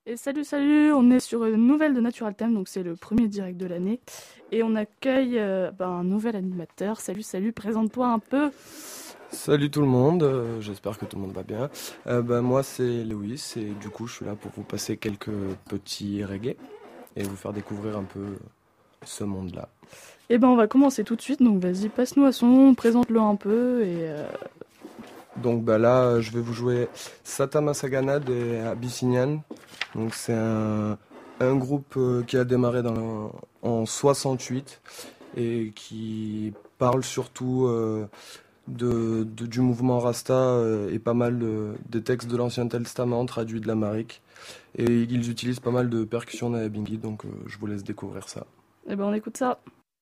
Et salut, on est sur une nouvelle de Natural Time, donc c'est le premier direct de l'année. Et on accueille un nouvel animateur. Salut, présente-toi un peu. Salut tout le monde, j'espère que tout le monde va bien. Moi c'est Lewis et du coup je suis là pour vous passer quelques petits reggae et vous faire découvrir un peu ce monde-là. Et on va commencer tout de suite, donc vas-y, passe-nous à son, présente-le un peu et... Donc là je vais vous jouer Satama Sagana des Abyssinian. Donc c'est un groupe qui a démarré en 68 et qui parle surtout du mouvement Rasta et pas mal des textes de l'Ancien Testament traduits de l'amharique. Et ils utilisent pas mal de percussions Nyabinghi, donc je vous laisse découvrir ça. Et on écoute ça.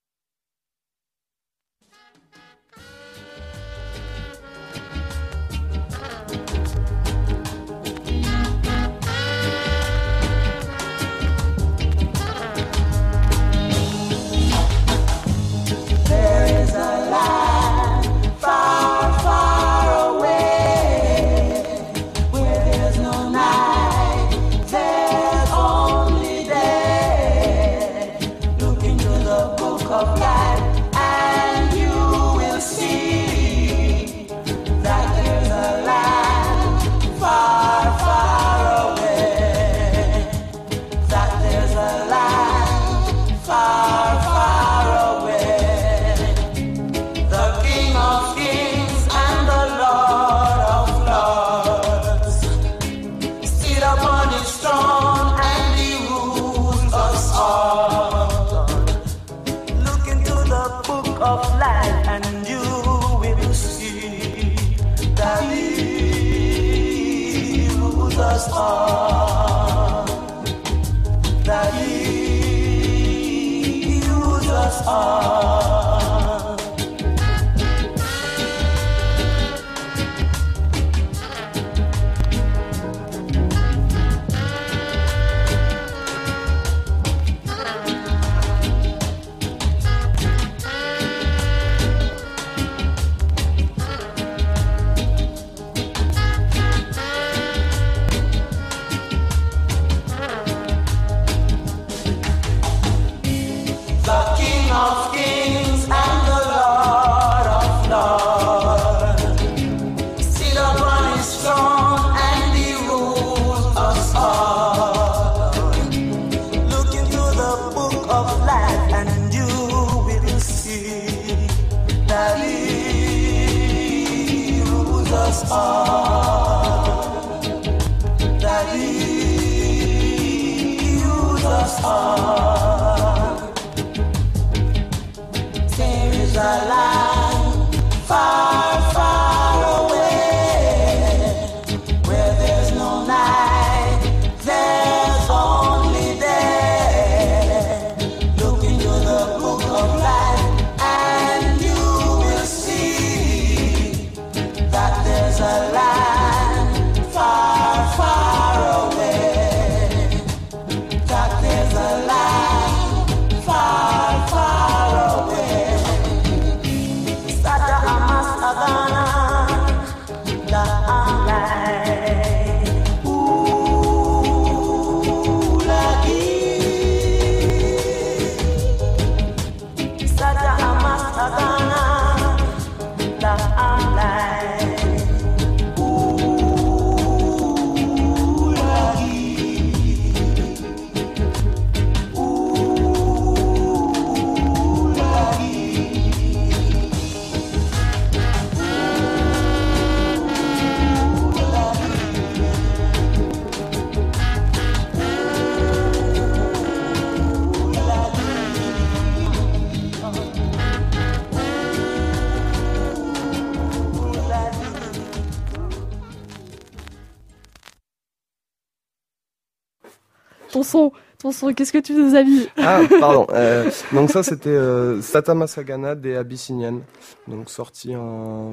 Ton son, qu'est-ce que tu nous as mis? Ah, pardon. Donc ça, c'était Satama Sagana des Abyssinian, donc sorti en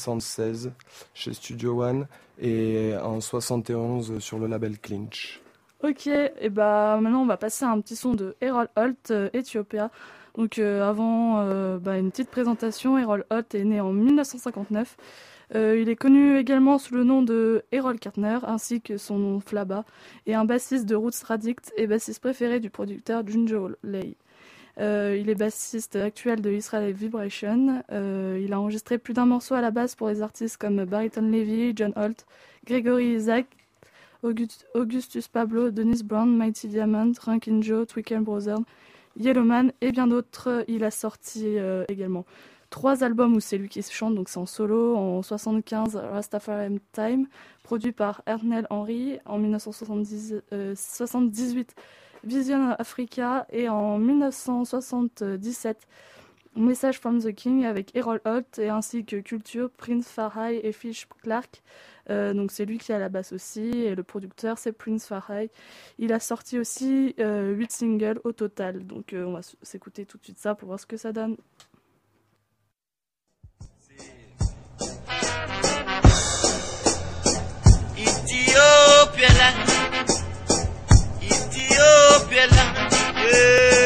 76 chez Studio One et en 71 sur le label Clinch. Ok, et maintenant on va passer à un petit son de Errol Holt, Ethiopia. Donc avant une petite présentation, Errol Holt est né en 1959 Il est connu également sous le nom de Errol Carter, ainsi que son nom Flaba, et un bassiste de Roots Radict et bassiste préféré du producteur Junjo Lei. Il est bassiste actuel de Israel Vibration. Il a enregistré plus d'un morceau à la basse pour des artistes comme Barrington Levy, John Holt, Gregory Isaac, Augustus Pablo, Dennis Brown, Mighty Diamond, Rankin Joe, Tweaker Brothers, Yellowman et bien d'autres. Il a sorti également 3 albums où c'est lui qui chante, donc c'est en solo. En 1975, Rastafari Time, produit par Ernest Henry. En 1978, Vision Africa. Et en 1977, Message from the King avec Errol Holt et ainsi que Culture, Prince Farhai et Fish Clark. Donc c'est lui qui a la basse aussi et le producteur c'est Prince Farhai. Il a sorti aussi 8 singles au total. Donc on va s'écouter tout de suite ça pour voir ce que ça donne. Ethiopia land, Ethiopia land, yeah.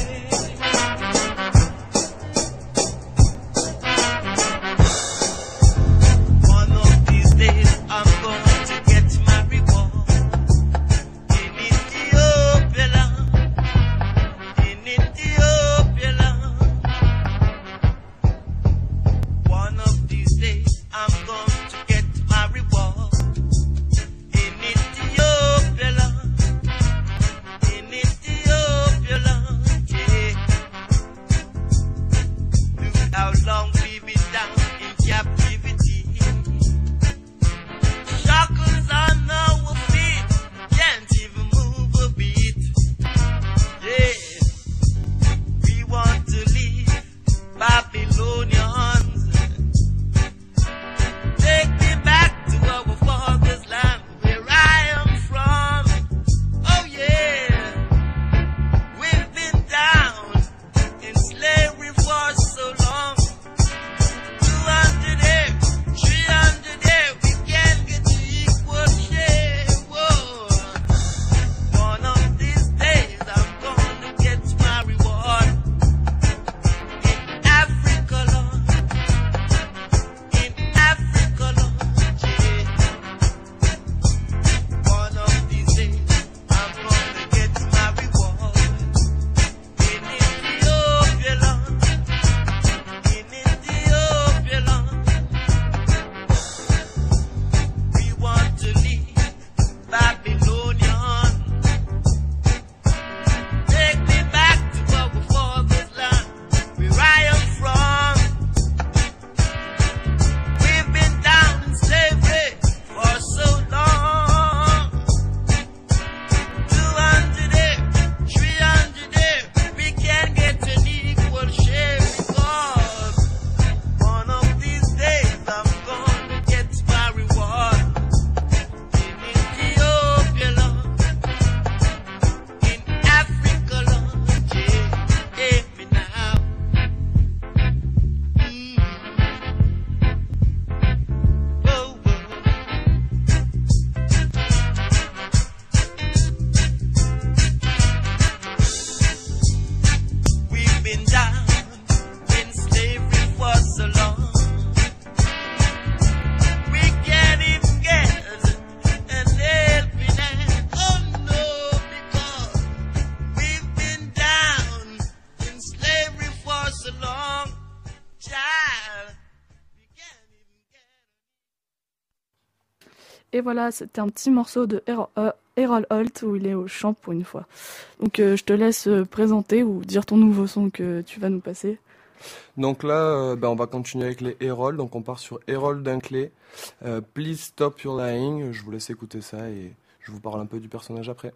Et voilà, c'était un petit morceau de Errol Holt où il est au chant pour une fois. Donc je te laisse présenter ou dire ton nouveau son que tu vas nous passer. Donc là, on va continuer avec les Errol. Donc on part sur Errol Dunkley. Please Stop Your Lying. Je vous laisse écouter ça et je vous parle un peu du personnage après.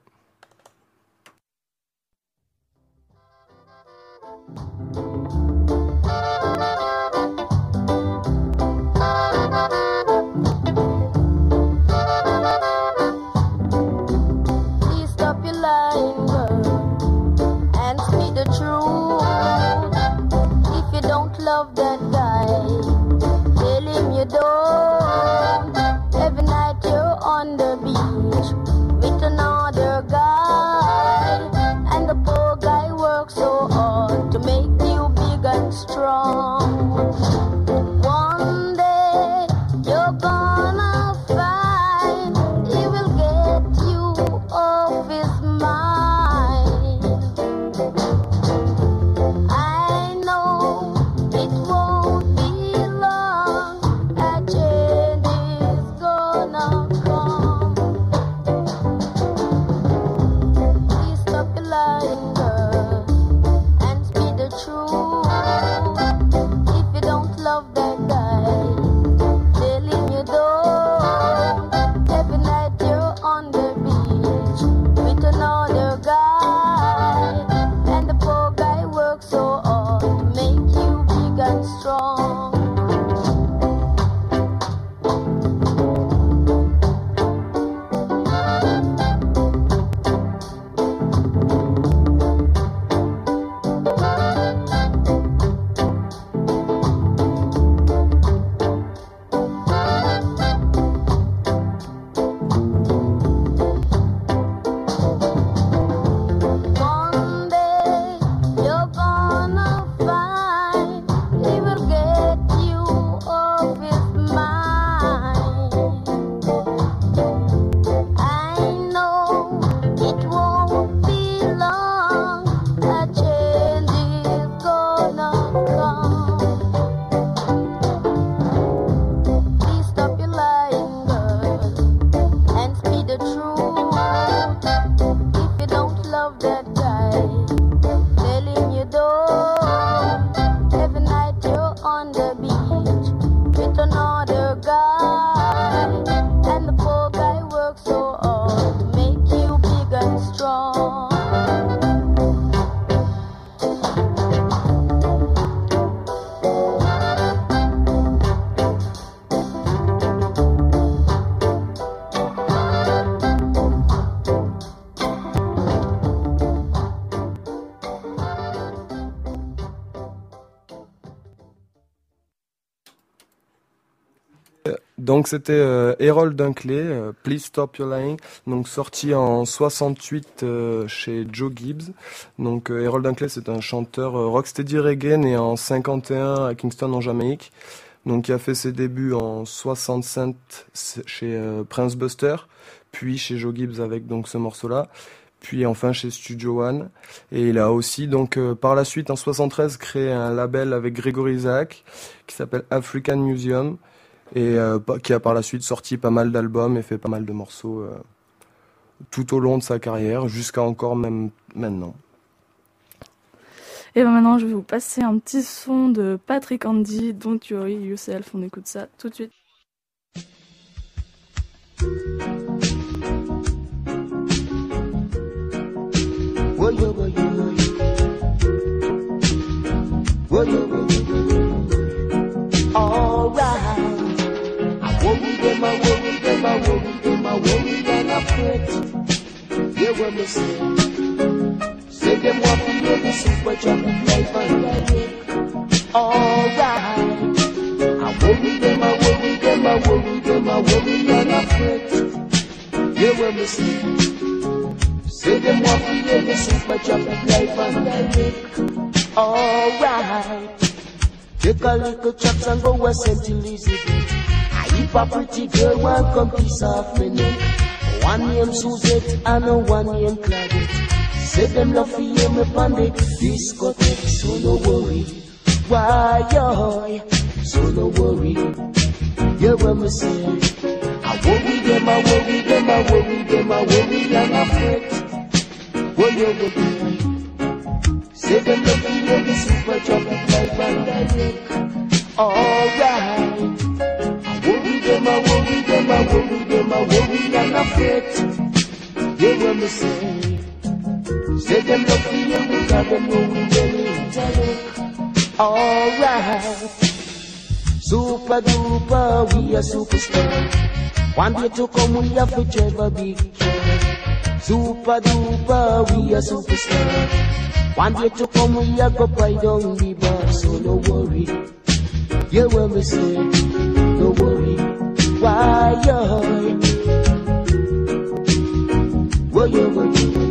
Love that guy, tell him you don't. Every night you're on the beach with another guy, and the poor guy works so hard to make you Donc c'était Errol Dunkley, Please Stop Your Lying, donc sorti en 68 chez Joe Gibbs. Donc Errol Dunkley, c'est un chanteur rocksteady reggae né en 51 à Kingston en Jamaïque. Donc qui a fait ses débuts en 65 chez Prince Buster, puis chez Joe Gibbs avec donc ce morceau-là, puis enfin chez Studio One. Et il a aussi donc par la suite en 73 créé un label avec Gregory Isaac qui s'appelle African Museum et qui a par la suite sorti pas mal d'albums et fait pas mal de morceaux tout au long de sa carrière jusqu'à encore même maintenant. Et ben maintenant, je vais vous passer un petit son de Patrick Andy, Don't Worry Yourself. On écoute ça tout de suite. Say them want to hear the super chocolate life and life. Alright. I worry them, I worry them, I worry them, I worry and I fret. Hear what me say. Say them want to hear the super chocolate life and life. Alright. Take a little chops and go a St. Elizabeth. I heap a pretty girl one come piece off me neck. One name Suzette and one name Claudette. Say them love for hear me pon the discotheque, so no worry. Why, yo? So no worry. Hear what me say. I worry them, I worry them, I worry them, I worry and I fret. What you worry? Say them love for hear the super chocolate life and direct. Alright. I worry them, I worry them, I worry them, I worry and I fret. Hear what me say. Say them love for you because them know we really intellect. Alright. Super duper, we a superstar. One day to come we have to drive a big car. Super duper, we a superstar. One day to come we a go buy down the bar. So no worry. You hear me say, no worry. Why yo? Why yo?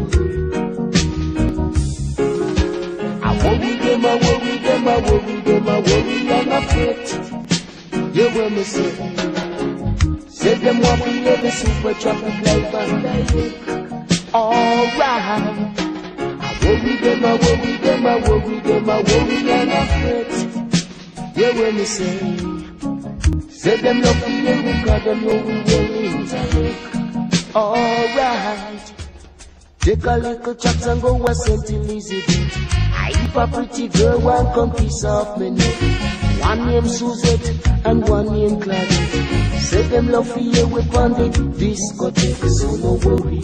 I worry them, I worry them, I worry and I fret. You hear me say. Say them want to hear the super chocolate life and life. Alright. I worry them, I worry them, I worry them, I worry and I fret. You hear me say. Say them love to hear because them know we will interact. Alright. Take a little chops and go a St. Elizabeth. I heap a pretty girl one come piece off me neck. One name Suzette and one name Claudette. Say them love for you with one day discotheque. So no worry.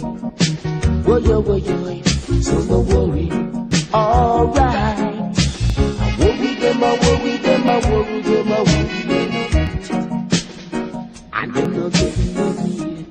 Woy, so no worry. Alright. I worry them, I worry them, I worry them, I worry them. And them not getting no yet.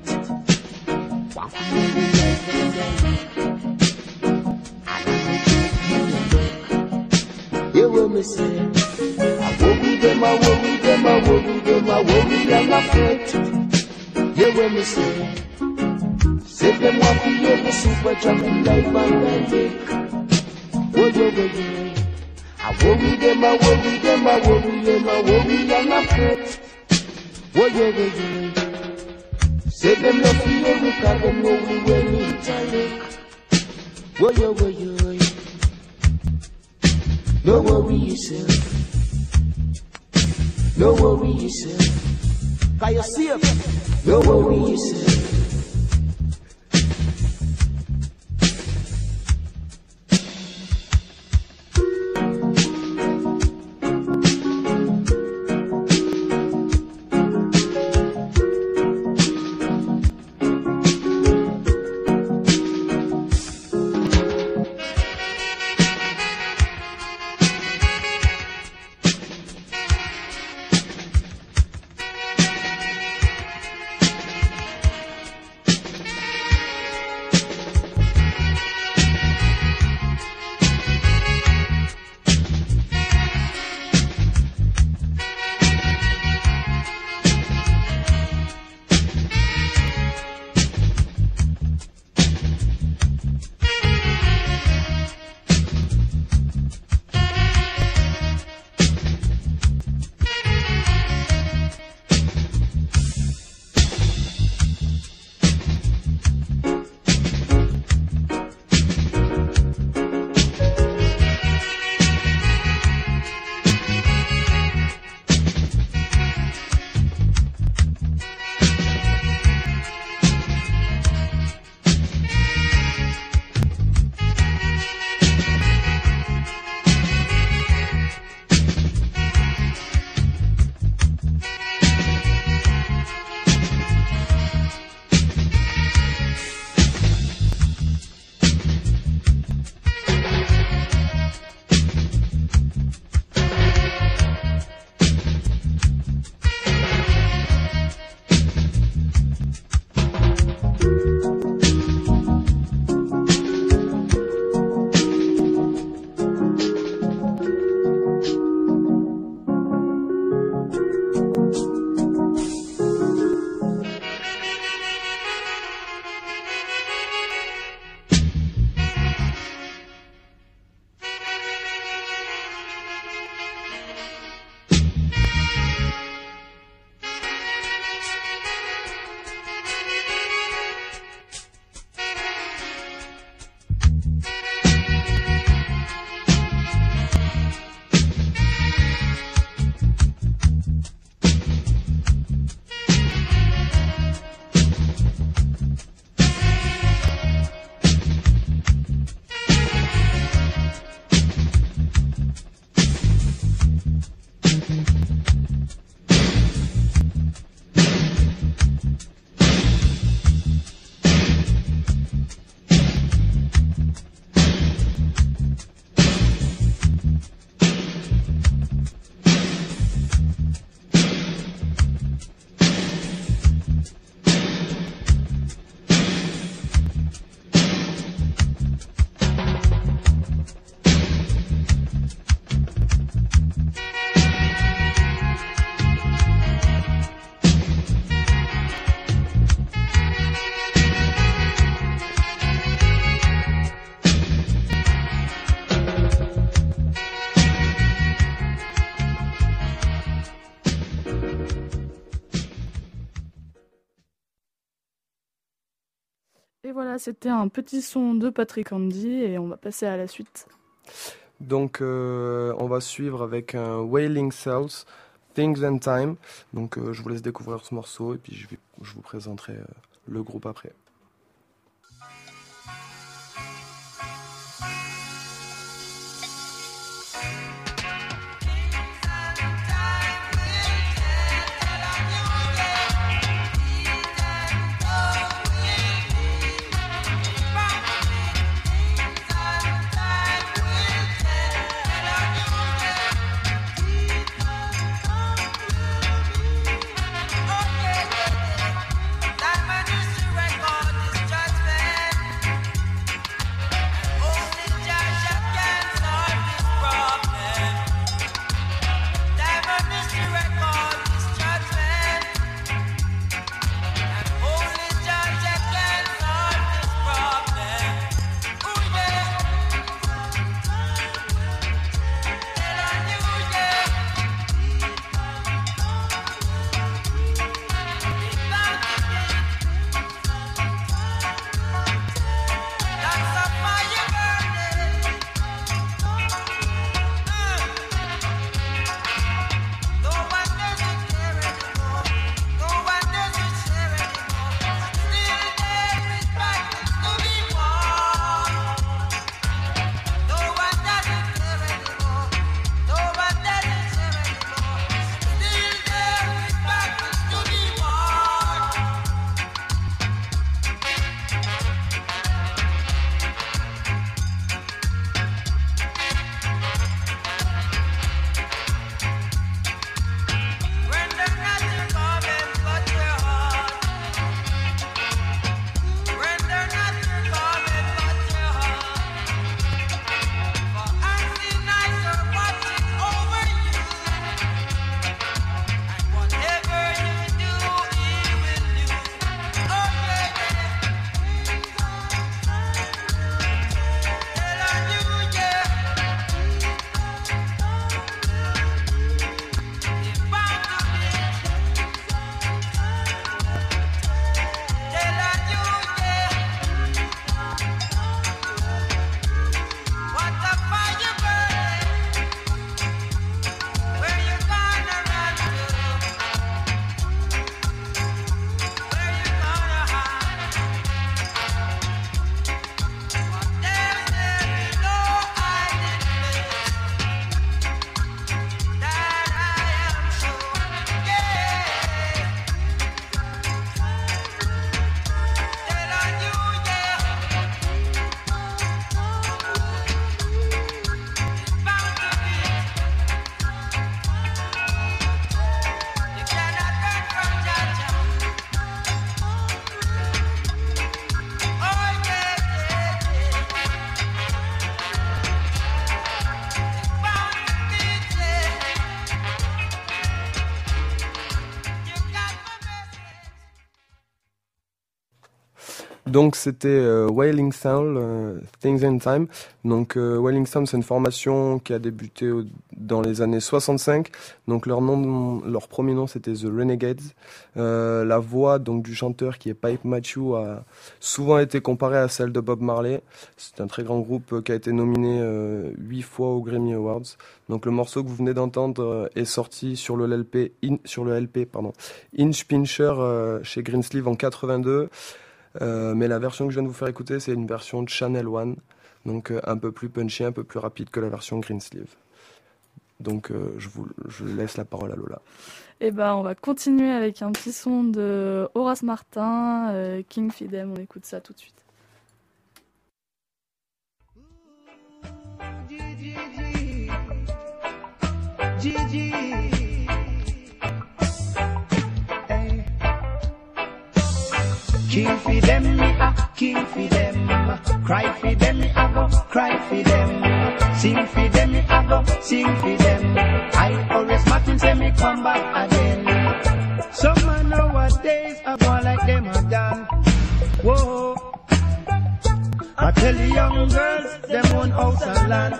You hear me say, I worry them, I worry them, I worry them, I worry and I fret. You hear me say, say them want to hear the super chocolate life and life. Woy. I worry them, I worry them, I worry them, I worry and I fret. Woy. Say them love to hear because them know we will interact. Woy. No worry yourself. No worry yourself. Cause you're safe. No worry yourself. Et voilà, c'était un petit son de Patrick Andy et on va passer à la suite. Donc on va suivre avec un Wailing Cells, Things and Time. Donc je vous laisse découvrir ce morceau et puis je vous présenterai le groupe après. Donc c'était Wailing Sound, Things in Time. Donc Wailing Sound, c'est une formation qui a débuté dans les années 65. Donc leur premier nom c'était The Renegades. La voix donc du chanteur qui est Pipe Matthew a souvent été comparée à celle de Bob Marley. C'est un très grand groupe qui a été nominé 8 fois aux Grammy Awards. Donc le morceau que vous venez d'entendre est sorti sur le LP Inch Pincher chez Greensleeve en 82. Mais la version que je viens de vous faire écouter, c'est une version de Channel One, donc un peu plus punchy, un peu plus rapide que la version Greensleeve. Donc je laisse la parole à Lola. Et on va continuer avec un petit son de Horace Martin, King Fidem, on écoute ça tout de suite. King for them, me a king for them. Cry for them, me a go cry for them. Sing for them, me a go sing for them. I always Martin say me come back again. Some man nowadays a go like them a done. Whoa, I tell the young girls them own house and land.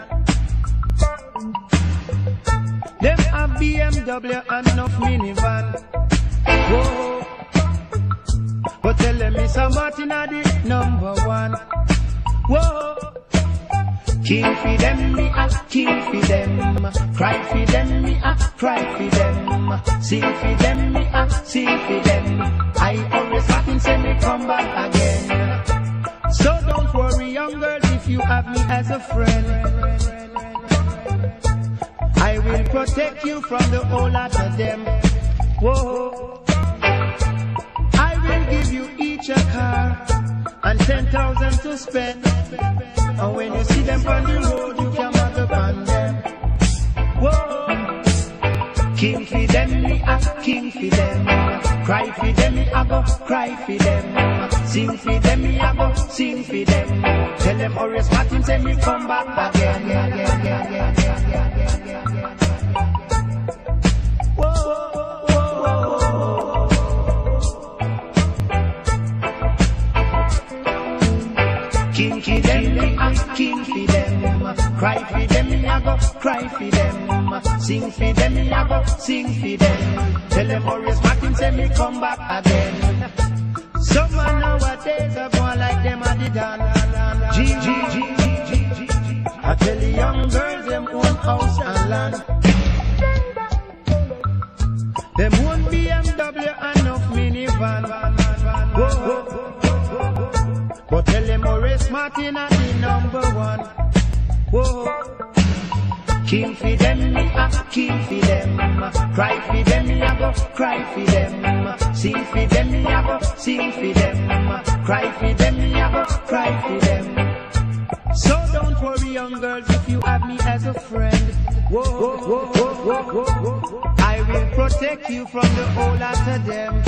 Them have BMW and enough minivan. Whoa. But tell them me Sam Martin are the number one. Whoa. King for them, me a king for them. Cry for them, me a cry for them. Sing for them, me a sing for them. I always happen say me come back again. So don't worry, young girls, if you have me as a friend. I will protect you from the whole lot of them. Whoa. I will give you each a car and 10,000 to spend. And when you see them on the road, you can mug upon them. Whoa. King for them, me a king for them. Cry for them, me a go cry for them. Sing for them, me a go sing for them. Tell them Horace Martin say me come back again. Whoa. King for them, me a king for them. Cry for them, me a go cry for them. Sing for them, me a go sing for them. Tell them Horace Martin say me come back again. Some man nowadays are born like them at the dance. G. I tell the young girls them own house and land. Them own BMW and enough minivan. Whoa. But tell them Horace Martin are the number one. Whoa. King for them, me a king for them. Cry for them, me a go cry for them. Sing for them, me a go sing for them. Cry for them, me a go cry for them. So don't worry, young girls, if you have me as a friend. Whoa. I will protect you from the whole lot of them.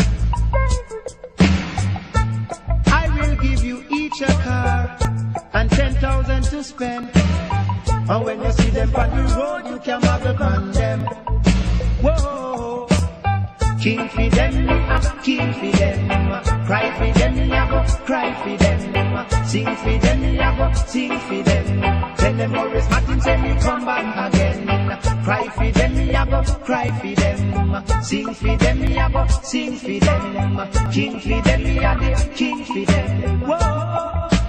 I will give you each a car and 10,000 to spend. And when you see them on the road, you can mug upon them. Whoa. King for them, me a king for them. Cry for them, me a go cry for them. Sing for them, me a go sing for them. Tell them Horace Martin say me come back again. Cry for them, me a go cry for them. Sing for them, me a go sing for them. King for them, me a the king for them. Whoa.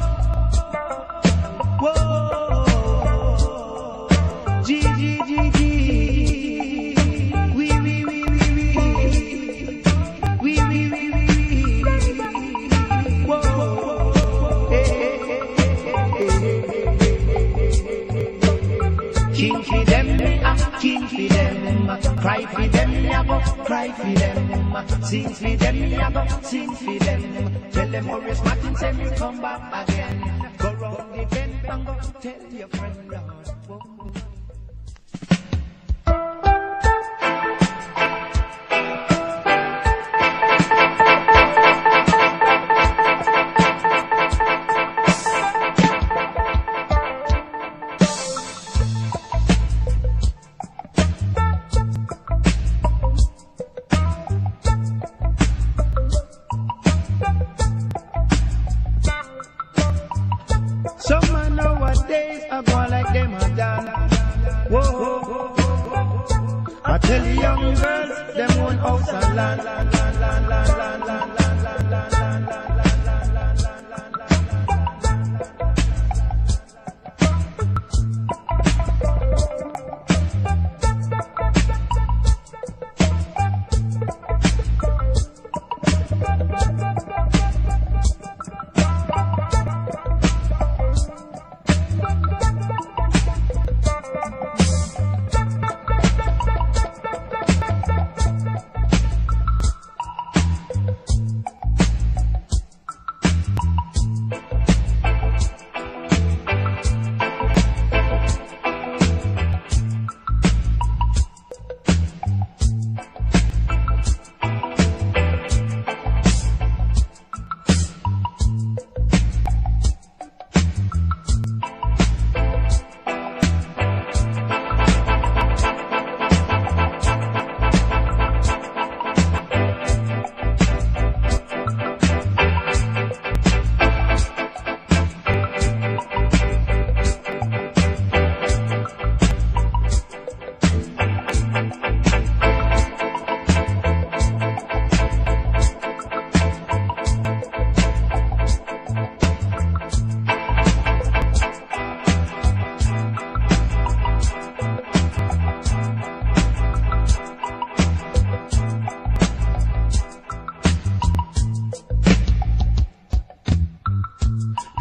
G. We. Whoa. King for them, me a king for them. Cry for them, me a go cry for them. Sing for them, me a go sing for them. Tell them Horace Martin say me come back again. Go round the bend and go tell your friend. Whoa. Some man nowadays are going like them are done. Whoa. I tell the young girls, them own house and land.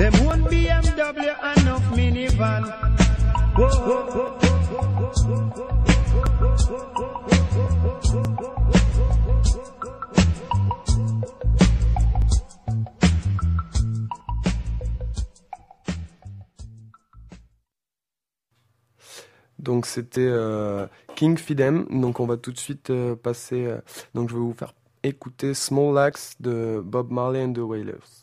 Them one BMW enough minivan. Whoa, whoa, whoa. Donc c'était King Fidem. Donc on va tout de suite passer. Donc je vais vous faire écouter Small Axe de Bob Marley and the Wailers.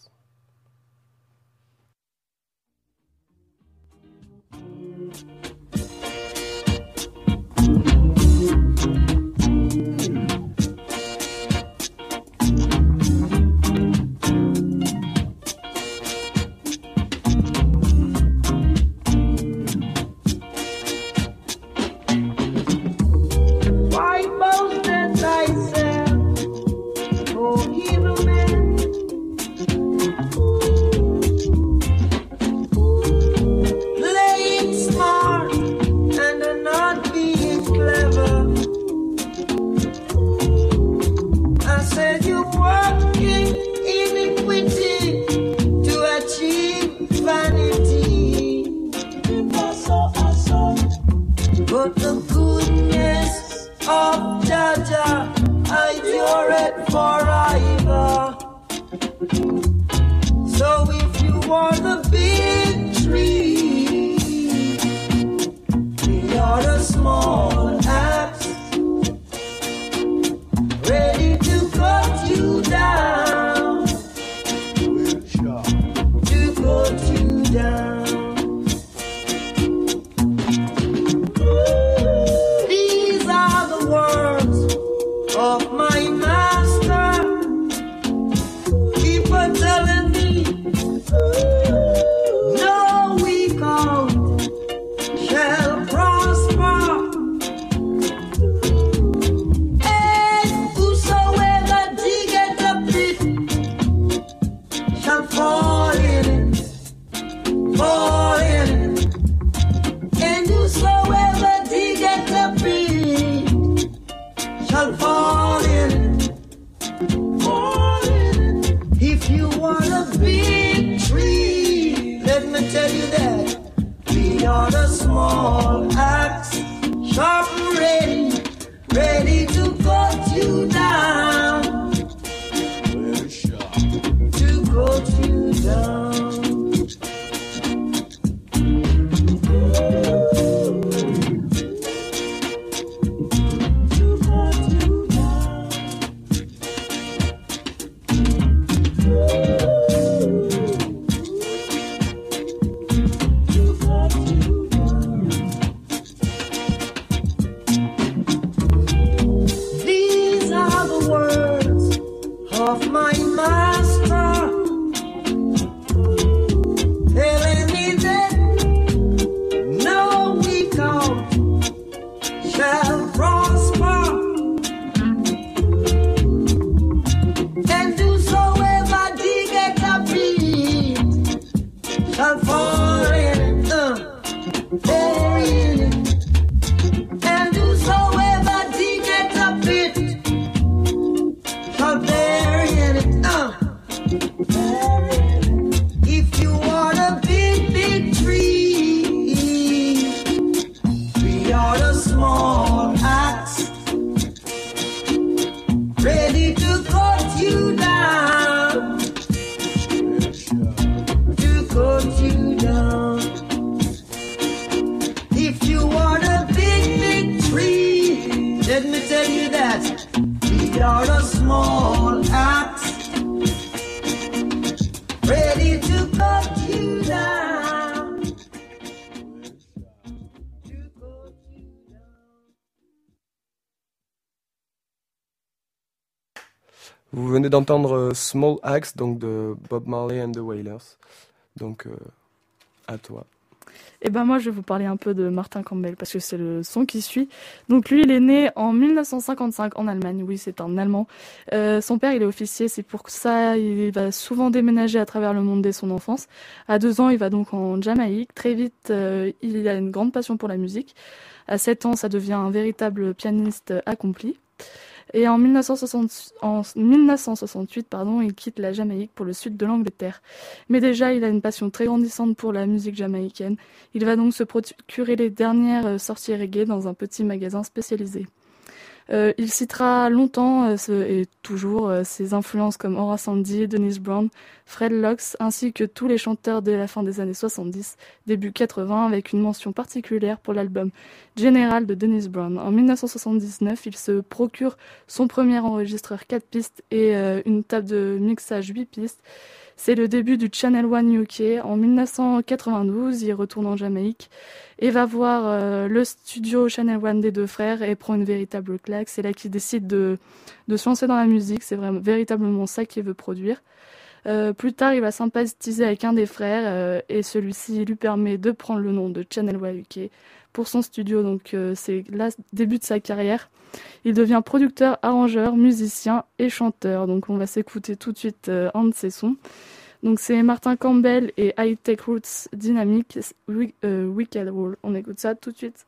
But the goodness of Jaja, I endure it forever. So if you are the big tree, we are the small axe, ready to cut you down, to cut you down. Of my master, people telling me, no weak out shall prosper, and whosoever diggeth a pit shall fall in it, fall in it, and whosoever diggeth a pit shall fall in it, fall in it. If you want a big tree, let me tell you that we are the small axe, sharp and ready, ready to cut you down, to cut you down. Of my master, telling me that no weak out shall prosper, and whosoever diggeth a pit shall fall in it, fall in it, and whosoever diggeth a pit shall bury in it. If you want a big, big tree, we are the small axe, ready to cut you down, to cut you down. If you want a big, big tree, let me tell you that we are the small axe, ready to cut you down, to cut you down. Vous venez d'entendre Small Axe, donc de Bob Marley and the Wailers. Donc à toi. Et ben moi je vais vous parler un peu de Martin Campbell parce que c'est le son qui suit. Donc lui il est né en 1955 en Allemagne, oui c'est un Allemand. Son père il est officier, c'est pour ça il va souvent déménager à travers le monde dès son enfance. À 2 ans il va donc en Jamaïque, très vite il a une grande passion pour la musique. À 7 ans ça devient un véritable pianiste accompli. Et en 1968, il quitte la Jamaïque pour le sud de l'Angleterre. Mais déjà, il a une passion très grandissante pour la musique jamaïcaine. Il va donc se procurer les dernières sorties reggae dans un petit magasin spécialisé. Il citera longtemps et toujours ses influences comme Horace Andy, Dennis Brown, Fred Lox, ainsi que tous les chanteurs de la fin des années 70, début 80, avec une mention particulière pour l'album General de Dennis Brown. En 1979, il se procure son premier enregistreur 4 pistes et une table de mixage 8 pistes. C'est le début du Channel One UK. En 1992, il retourne en Jamaïque et va voir le studio Channel One des deux frères et prend une véritable claque. C'est là qu'il décide de se lancer dans la musique. C'est vraiment véritablement ça qu'il veut produire. Plus tard, il va sympathiser avec un des frères et celui-ci lui permet de prendre le nom de Channel One UK pour son studio. Donc c'est là le début de sa carrière. Il devient producteur, arrangeur, musicien et chanteur. Donc on va s'écouter tout de suite un de ses sons. Donc c'est Martin Campbell et High Tech Roots Dynamic Wicked Wall. On écoute ça tout de suite.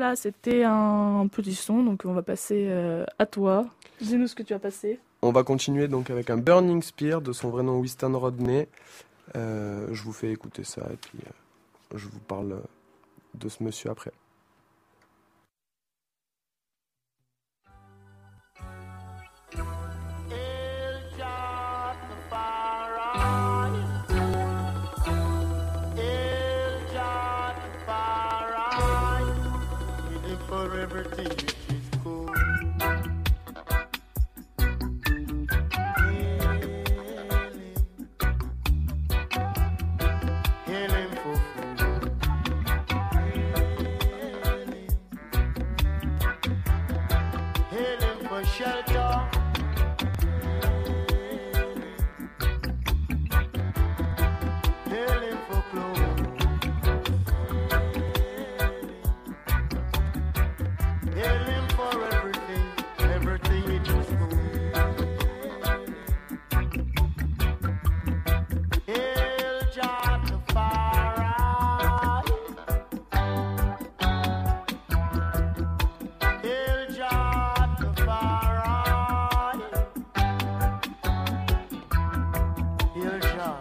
Voilà, c'était un petit son, donc on va passer à toi. Dis-nous ce que tu as passé. On va continuer donc avec un Burning Spear de son vrai nom Winston Rodney. Je vous fais écouter ça et puis je vous parle de ce monsieur après. Shelter. Hail him for clothes. Hail him for everything, everything which is good. Hail Jah Tafari. Hail Jah Tafari. Hail Jah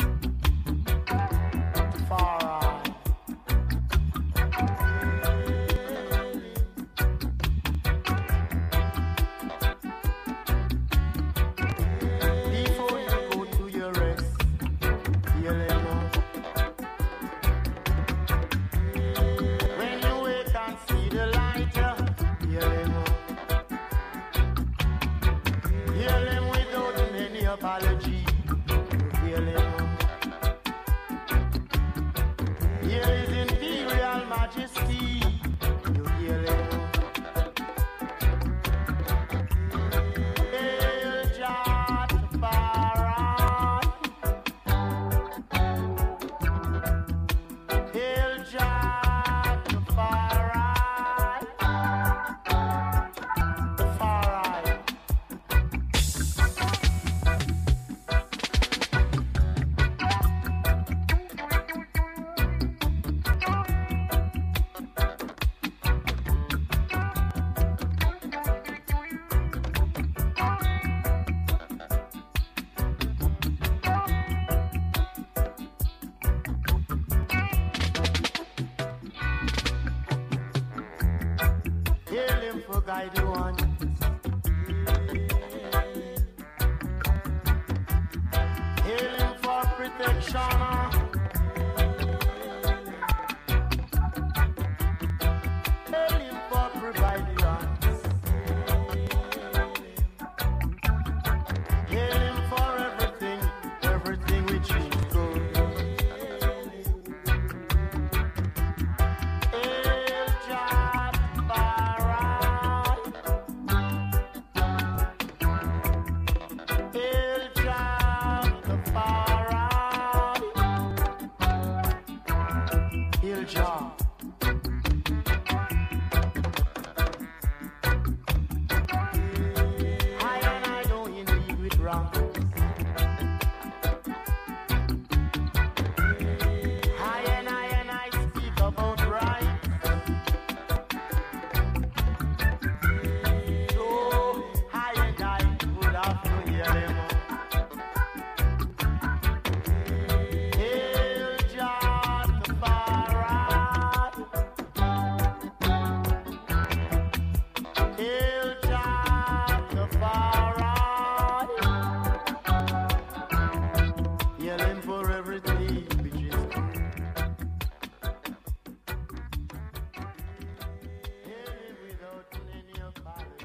Tafari. Before you go to your rest, heal him up. When you wake and see the light, heal him up. Heal him without any apology. Heal him up. Heal his imperial majesty. You heal him up. Hail Jah Tafari. Hail Jah Tafari. Tafari. Hail him for guide you on. Hail him for protection. Hail him for providing. Hail him for everything, everything which is good. Hail Jah Tafari. Hail Jah Tafari. Hail Jah. I and I know indeed with wrong. I speak about right. So I and I would have to hear him. Hail Jah Tafari. Hail Jah Tafari. Hail him for everything which is good. Hail him without any apology.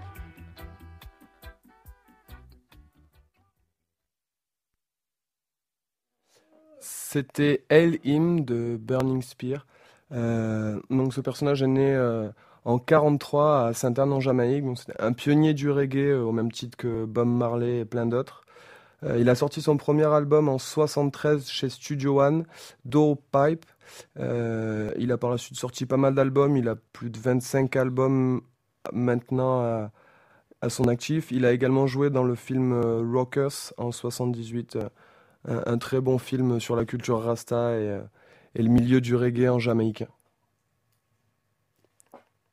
C'était Hail Him de Burning Spear. Donc ce personnage est né en 43 à Sainte-Anne en Jamaïque. Donc c'était un pionnier du reggae au même titre que Bob Marley et plein d'autres. Il a sorti son premier album en 73 chez Studio One, Dope Pipe. Il a par la suite sorti pas mal d'albums. Il a plus de 25 albums maintenant à son actif. Il a également joué dans le film Rockers en 78. Un très bon film sur la culture rasta et le milieu du reggae en Jamaïque.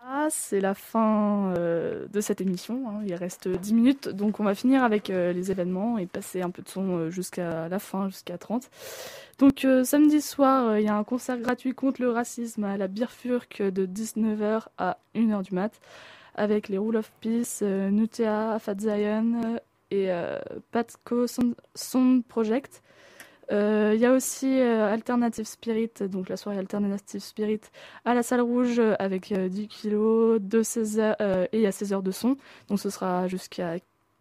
Ah, c'est la fin de cette émission, hein. Il reste 10 minutes, donc on va finir avec les événements et passer un peu de son jusqu'à la fin, jusqu'à 30. Donc samedi soir, il y a un concert gratuit contre le racisme à la Bierfurk de 19h à 1h du mat, avec les Rule of Peace, Nutea, Fat Zion et Patco Sound Project. Il y a aussi Alternative Spirit, donc la soirée Alternative Spirit à la Salle Rouge avec 10 kilos de 16h, et il y a 16 heures de son, donc ce sera jusqu'à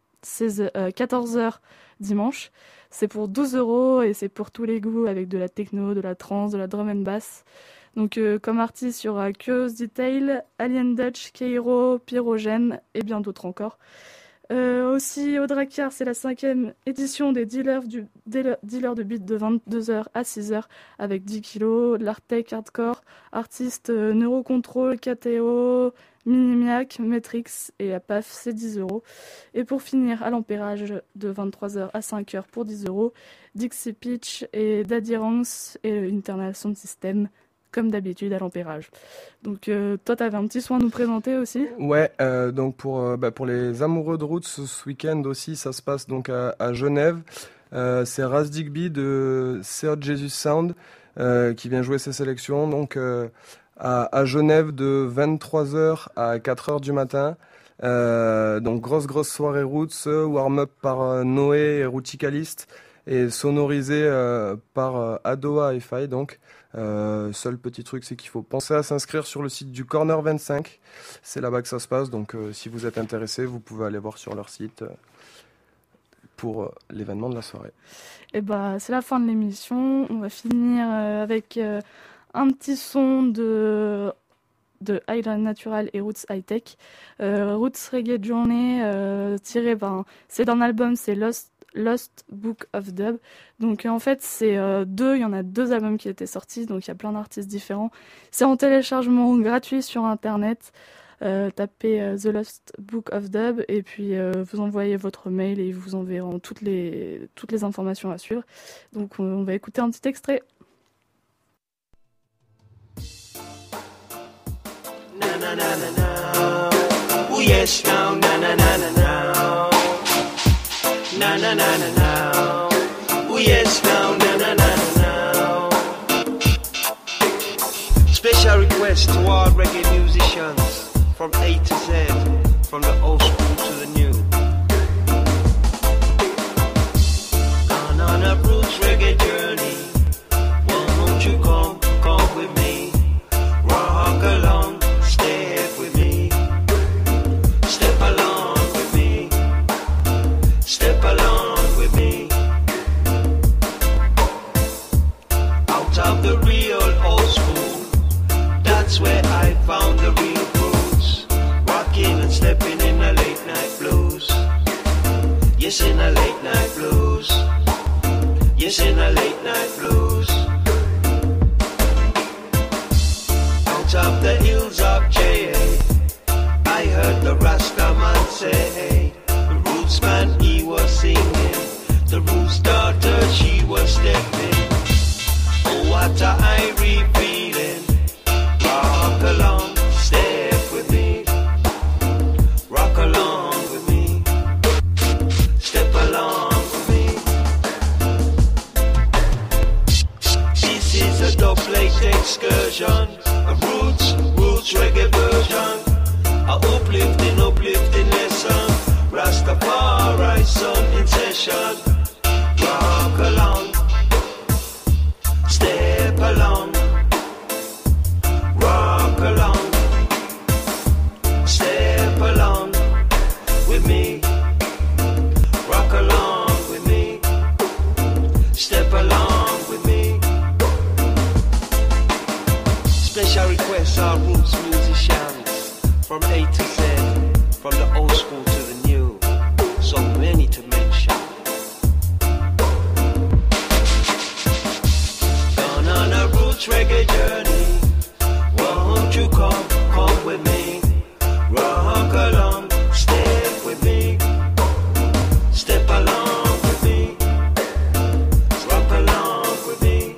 14h dimanche. C'est pour 12€ et c'est pour tous les goûts, avec de la techno, de la trance, de la drum and bass. Donc comme artistes, il y aura Curious Detail, Alien Dutch, Keiro, Pyrogène et bien d'autres encore. Aussi au Drakkar, c'est la 5e édition des dealers de beat de 22h à 6h avec 10 kilos, l'Artec Hardcore, artistes Neurocontrol, KTO, Minimiac, Matrix et la PAF, c'est 10€. Et pour finir, à l'Ampérage de 23h à 5h pour 10€, Dixie Pitch et Daddy Ranks et Internal Sound System, comme d'habitude à l'Ampérage. Donc toi, tu avais un petit soin à nous présenter aussi. Ouais, donc pour les amoureux de roots, ce week-end aussi, ça se passe donc à Genève. C'est Raz Digby de Search Jesus Sound qui vient jouer ses sélections. Donc à Genève de 23h à 4h du matin. Donc grosse soirée roots, warm-up par Noé et Routicaliste et sonorisé par Adoa Hi-Fi donc. Seul petit truc, c'est qu'il faut penser à s'inscrire sur le site du Corner 25. C'est là-bas que ça se passe, donc si vous êtes intéressé, vous pouvez aller voir sur leur site pour l'événement de la soirée. Et c'est la fin de l'émission. On va finir avec un petit son de Highland Natural et Roots High Tech. Roots Reggae Journey, c'est dans l'album, c'est Lost Book of Dub. Donc en fait c'est il y en a 2 albums qui étaient sortis, donc il y a plein d'artistes différents. C'est en téléchargement gratuit sur internet. Tapez The Lost Book of Dub et puis vous envoyez votre mail et ils vous enverront toutes les informations à suivre. Donc on va écouter un petit extrait. Na na na na na. Oh yes now na na na na na. Na na na na na. Oh yes now na na na na na. Special request to all reggae musicians from A to Z, from the old school to the new. On a roots reggae journey. Won't you come with me? Rock along, step with me. Step along with me. Step along with me. Out of the real old school, that's where I found the real roots. Rocking and stepping in the late night blues. Yes, in the late night blues. Yes, in the late night blues. Out of the hills of J.A., I heard the Rasta man say, the roots man he was singing, the roots daughter she was stepping. Oh, what a irie feeling. Rock along, step with me. Rock along with me. Step along with me. This is a double-plate excursion, a roots reggae version, a uplifting lesson. Rastafari son in session. Rock along, step along. Rock along, step along with me. Rock along with me. Step along with me. Special requests are roots musicians from A to Z, from the old school to the new. So many to mention. Gone on a roots reggae journey. Won't you come with me? Rock along, step with me. Step along with me. Rock along with me.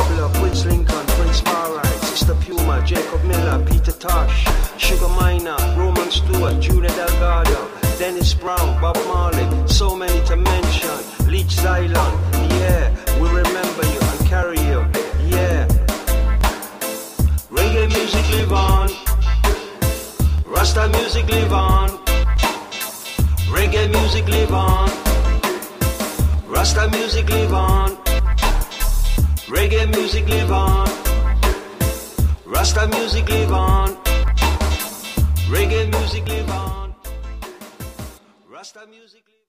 Cobbler, Prince Lincoln, Prince Farright, Sister Puma, Jacob Miller, Peter Tosh, Sugar Minor, Roman Stewart, Julia Delgado, Dennis Brown, Bob Marley, so many to mention. Leech Xylon, yeah, we remember you and carry you, yeah. Reggae music live on, Rasta music live on, reggae music live on, Rasta music live on, reggae music live on, Rasta music live on, reggae music live on, Rasta music live on.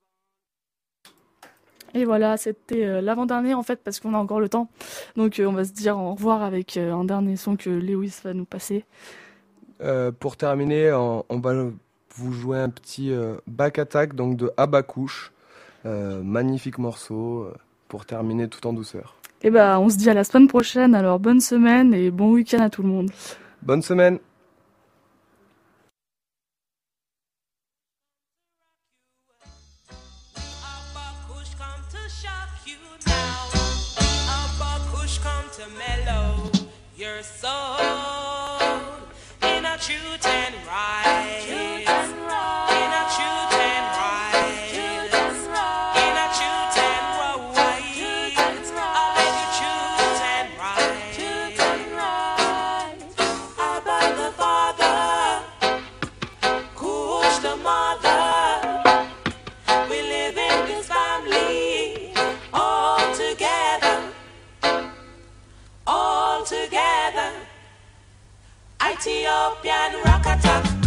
Et voilà, c'était l'avant-dernier en fait parce qu'on a encore le temps. Donc on va se dire au revoir avec un dernier son que Lewis va nous passer. Pour terminer, on va vous jouer un petit back attack donc de Abakouche. Magnifique morceau pour terminer tout en douceur. Et bah on se dit à la semaine prochaine, alors bonne semaine et bon week-end à tout le monde. Bonne semaine. Your soul in a truth and right, in a truth and right, in a truth and right, I'll make you truth and right. Abba the Father, Kush the Mother, we live in this family all together. All together, Ethiopian rock attack.